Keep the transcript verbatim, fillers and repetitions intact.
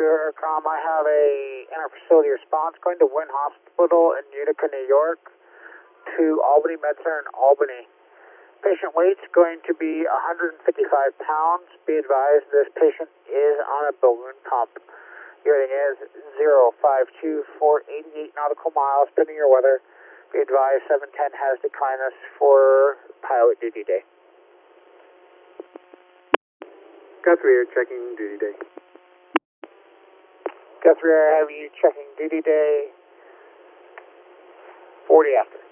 Guthrie Aircom, I have a inter-facility response going to Wynn Hospital in Utica, New York, to Albany Med Center in Albany. Patient weight's going to be one hundred fifty-five pounds. Be advised this patient is on a balloon pump. Your rating is zero five two four eighty-eight nautical miles, pending your weather. Be advised seven ten has declined us for pilot duty day. Guthrie Air checking duty day. Guthrie Air, have you checking duty day forty after.